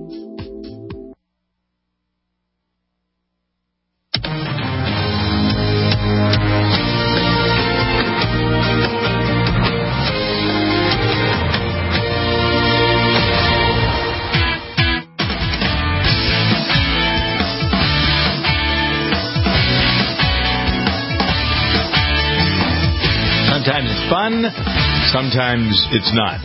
Sometimes it's fun, sometimes it's not.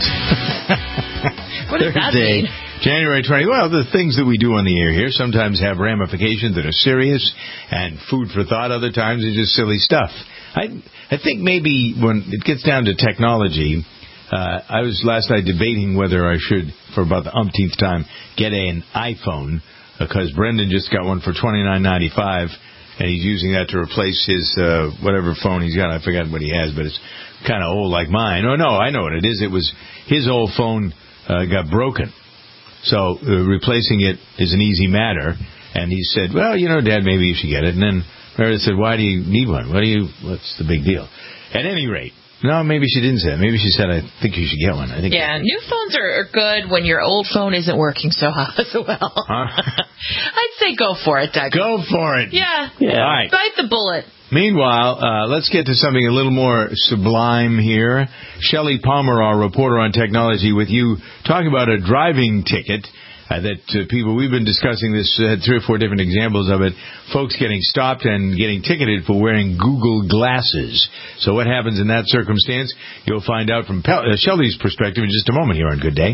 What does that
Thursday,
mean?
January twentieth. Well, the things that we do on the air here sometimes have ramifications that are serious and food for thought. Other times it's just silly stuff. I I think maybe when it gets down to technology, uh, I was last night debating whether I should, for about the umpteenth time, get an iPhone, because Brendan just got one for twenty-nine ninety-five. And he's using that to replace his uh, whatever phone he's got. I forgot what he has, but it's kind of old like mine. Oh, no, I know what it is. It was his old phone uh, got broken. So uh, replacing it is an easy matter. And he said, well, you know, Dad, maybe you should get it. And then Meredith said, why do you need one? What do you? What's the big deal? At any rate, no, maybe she didn't say that. Maybe she said, I think you should get one. I think.
Yeah, new phones are, are good when your old phone isn't working so, so well.
Huh?
I'd say go for it, Doug.
Go for it.
Yeah.
Yeah. All right.
Bite the bullet.
Meanwhile, uh, let's get to something a little more sublime here. Shelley Palmer, our reporter on technology, with you, talking about a driving ticket. Uh, that uh, people, we've been discussing this, uh, three or four different examples of it, folks getting stopped and getting ticketed for wearing Google glasses. So what happens in that circumstance? You'll find out from Pel- uh, Shelley's perspective in just a moment here on Good Day.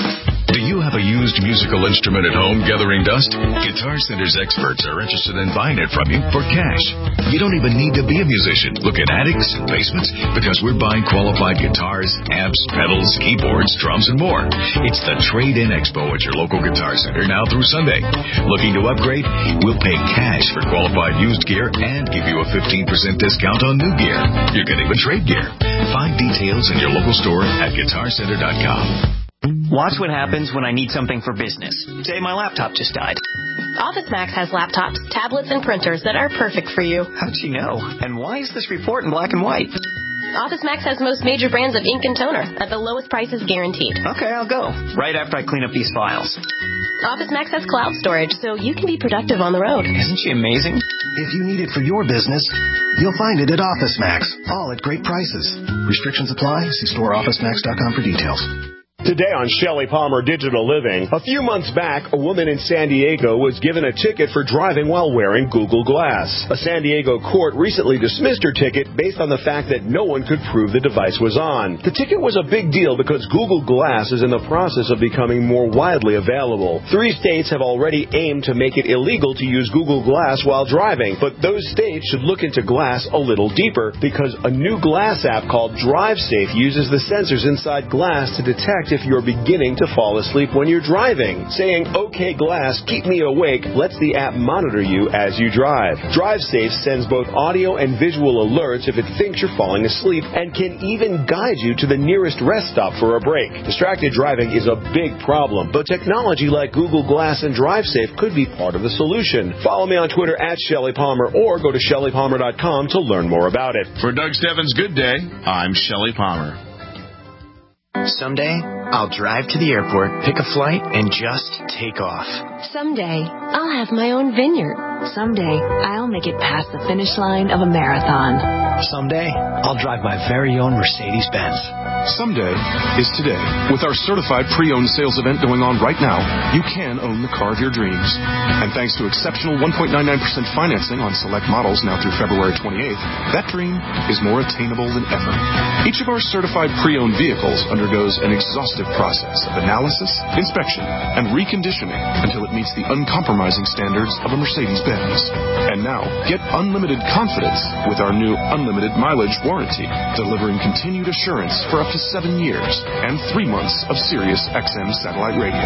Do you have a used musical instrument at home gathering dust? Guitar Center's experts are interested in buying it from you for cash. You don't even need to be a musician. Look at attics and basements, because we're buying qualified guitars, amps, pedals, keyboards, drums, and more. It's the Trade-In Expo at your local Guitar Center now through Sunday. Looking to upgrade? We'll pay cash for qualified used gear and give you a fifteen percent discount on new gear. You can even trade gear. Find details in your local store at guitar center dot com.
Watch what happens when I need something for business. Say my laptop just died.
OfficeMax has laptops, tablets, and printers that are perfect for you.
How'd she know? And why is this report in black and white?
OfficeMax has most major brands of ink and toner at the lowest prices guaranteed.
Okay, I'll go. Right after I clean up these files.
OfficeMax has cloud storage, so you can be productive on the road.
Isn't she amazing?
If you need it for your business, you'll find it at OfficeMax, all at great prices. Restrictions apply. See store office max dot com for details.
Today on Shelley Palmer Digital Living, a few months back, a woman in San Diego was given a ticket for driving while wearing Google Glass. A San Diego court recently dismissed her ticket based on the fact that no one could prove the device was on. The ticket was a big deal because Google Glass is in the process of becoming more widely available. Three states have already aimed to make it illegal to use Google Glass while driving, but those states should look into Glass a little deeper because a new Glass app called DriveSafe uses the sensors inside Glass to detect if you're beginning to fall asleep when you're driving. Saying, "Okay, Glass, keep me awake," lets the app monitor you as you drive. DriveSafe sends both audio and visual alerts if it thinks you're falling asleep and can even guide you to the nearest rest stop for a break. Distracted driving is a big problem, but technology like Google Glass and DriveSafe could be part of the solution. Follow me on Twitter at Shelley Palmer or go to shelley palmer dot com to learn more about it.
For Doug Stebbins' Good Day, I'm Shelley Palmer.
Someday, I'll drive to the airport, pick a flight, and just take off.
Someday, I'll have my own vineyard. Someday, I'll make it past the finish line of a marathon.
Someday, I'll drive my very own Mercedes-Benz.
Someday is today. With our certified pre-owned sales event going on right now, you can own the car of your dreams. And thanks to exceptional one point nine nine percent financing on select models now through February twenty-eighth, that dream is more attainable than ever. Each of our certified pre-owned vehicles undergoes an exhaustive process of analysis, inspection, and reconditioning until it meets the uncompromising standards of a Mercedes-Benz. And now, get unlimited confidence with our new unlimited mileage warranty, delivering continued assurance for up to seven years and three months of Sirius X M satellite radio.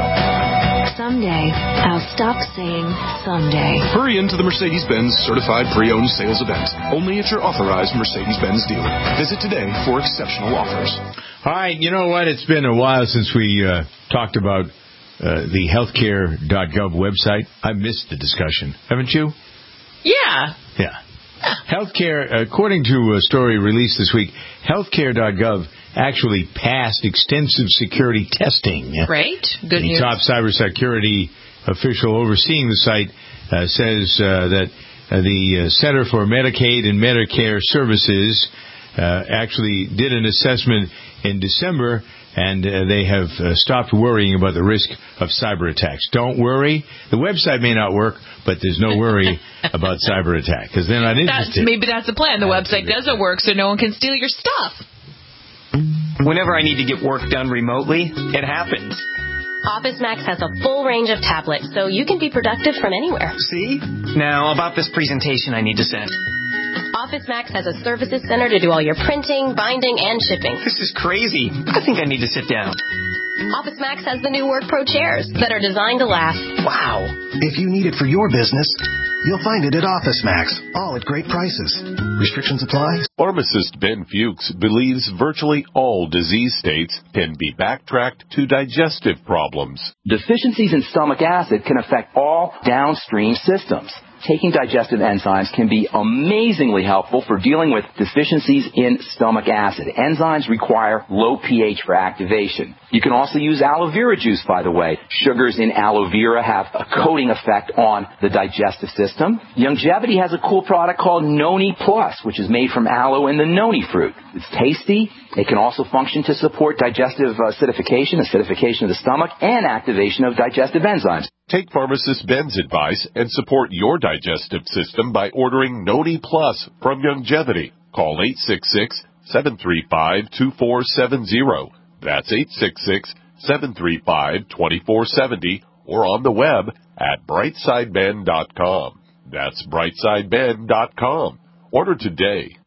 Someday, I'll stop saying someday.
Hurry into the Mercedes-Benz Certified Pre-Owned Sales event, only at your authorized Mercedes-Benz dealer. Visit today for exceptional offers.
All right, you know what? It's been a while since we uh, talked about uh, the healthcare dot gov website. I missed the discussion. Haven't you?
Yeah.
Yeah. Healthcare, according to a story released this week, healthcare dot gov actually passed extensive security testing.
Right. Good
the
news.
The top cybersecurity official overseeing the site uh, says uh, that uh, the uh, Center for Medicaid and Medicare Services uh, actually did an assessment in December, and uh, they have uh, stopped worrying about the risk of cyber attacks. Don't worry. The website may not work, but there's no worry about cyber attack because they're not interested.
That's, maybe that's the plan. The website doesn't work so no one can steal your stuff.
Whenever I need to get work done remotely, it happens.
Office Max has a full range of tablets, so you can be productive from anywhere.
See? Now, about this presentation I need to send.
Office Max has a services center to do all your printing, binding, and shipping.
This is crazy. I think I need to sit down.
Office Max has the new Work Pro chairs that are designed to last.
Wow. If you need it for your business, you'll find it at Office Max, all at great prices. Restrictions apply.
Pharmacist Ben Fuchs believes virtually all disease states can be backtracked to digestive problems.
Deficiencies in stomach acid can affect all downstream systems. Taking digestive enzymes can be amazingly helpful for dealing with deficiencies in stomach acid. Enzymes require low pH for activation. You can also use aloe vera juice, by the way. Sugars in aloe vera have a coating effect on the digestive system. Longevity has a cool product called Noni Plus, which is made from aloe and the noni fruit. It's tasty. It can also function to support digestive acidification, acidification of the stomach, and activation of digestive enzymes.
Take pharmacist Ben's advice and support your digestive system by ordering Noni Plus from Longevity. Call eight six six, seven three five, two four seven zero. That's eight six six, seven three five, two four seven zero or on the web at brightside ben dot com. That's brightside ben dot com. Order today.